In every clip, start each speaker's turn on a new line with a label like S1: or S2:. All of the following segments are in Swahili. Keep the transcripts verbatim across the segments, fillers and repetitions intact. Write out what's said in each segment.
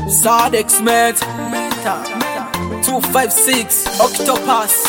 S1: Sadex Meta two five six Octopus.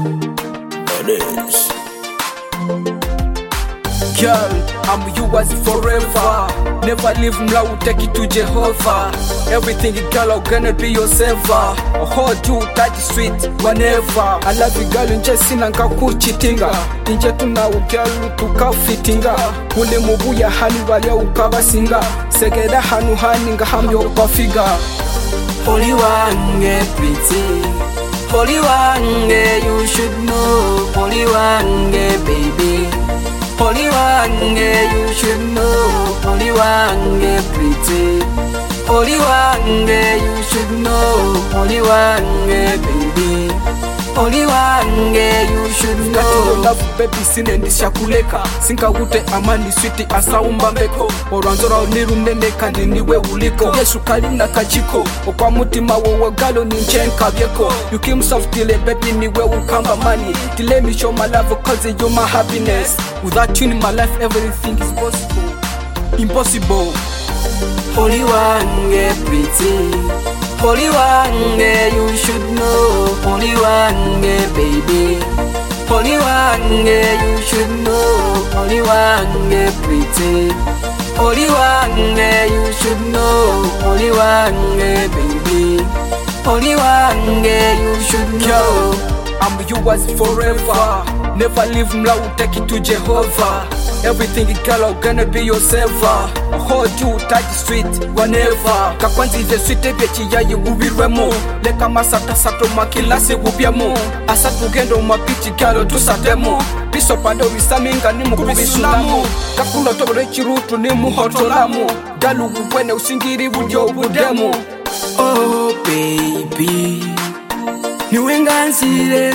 S1: Girl, I'm yours forever. Never leave mlau, take it to Jehovah. Everything you girl, I'm gonna be your saver. I'll hold you tight sweet whenever. I love you girl, nje sina nkakuchitinga. Nje tuna girl tukafitinga. Ule mubuya hani wale ukabasinga. Segeda hanu hani nga hamyo pafiga.
S2: Holy one, yeah, pretty. Holy one, yeah, you should know. Holy one, yeah, baby. Holy one, yeah, you should know. Holy one, yeah, pretty. Holy one, yeah, you should know. Holy one, yeah, baby. Holy one, yeah, you should know.
S1: Kati love baby sinendisha kuleka. Sinka ute amani sweeti asaumba mbeko. Oranzora oniru nene kandi niwe uliko. Yesu kalina kachiko. Okwa mutima wowe galo ni nchenka vyeko. You came soft tile baby niwe ukamba money. Tile me show my love cause you're my happiness. Without you in my life everything is possible. Impossible.
S2: Holy one, yeah, pretty. Holy one, yeah, you should know. Holy one, yeah, baby. Holy one, yeah, you should know. Holy one, yeah, pretty. Holy one, yeah, you should know. Holy one, yeah, baby. Holy one, yeah, you should know.
S1: I'm yours forever. Never leave mlau, take it to Jehovah. Everything you girl, I'm gonna be your saver. I'll hold you tight sweet whenever. Kakwanzi the sweet bechi ya yu ubirwemo. Leka masata sato makilase ubiamo. Asa tugendo mapichi girl tusatemo. Piso pado wisaminga ni mukubisunamu. Kakula tobore chirutu ni muhotolamu. Galu ubwene usingiri udio ubudemo.
S2: Oh baby, niwenganzire.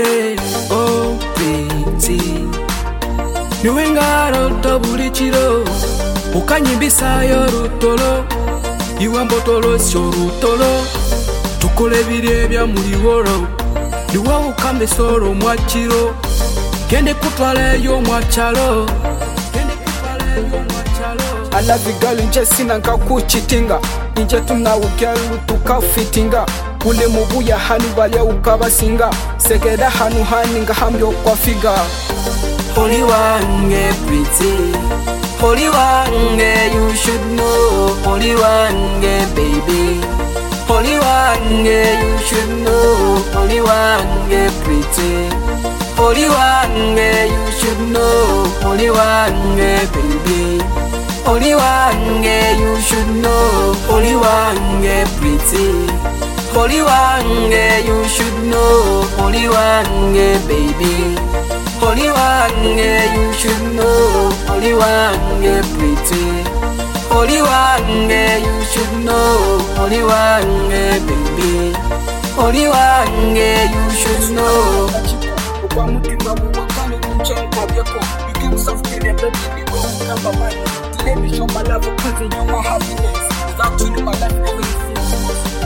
S2: Oh pretty, niwengaro tobuli chiro. Ukanyimbisa yo rutolo, iwe mbotolo syo rutolo. Tukole bire bya muliworo, niwe ukambe soro mwachiro. Gende kutwale yo mwachalo, gende kutwale yo mwachalo.
S1: I love you girl, nje sina nkakuchitinga. Nje tuna girl tukafitinga. Ule mubuya hani wale ukabasinga. Segeda hanu hani nga hamyo kwa figa.
S2: Holy one, yeah, pretty. Holy one, yeah, you should know. Holy one, yeah, baby. Holy one, yeah, you should know. Holy one, yeah, pretty. Holy one, yeah, you should know. Holy one, yeah, baby. Holy one, yeah, you should know. Holy one, yeah, pretty. Holy one, yeah, you should know. Holy one, yeah, baby. Holy one, yeah, you should know. Holy one, yeah, pretty. Holy one, yeah, you should know. Holy one, yeah, baby. Holy one, yeah, you should know.
S1: Kwa mutima wakano kuchenka vyako. You can soft in a baby niwe ukamba money. Let me show my love cause you're my happiness. Without you in my life everything is possible.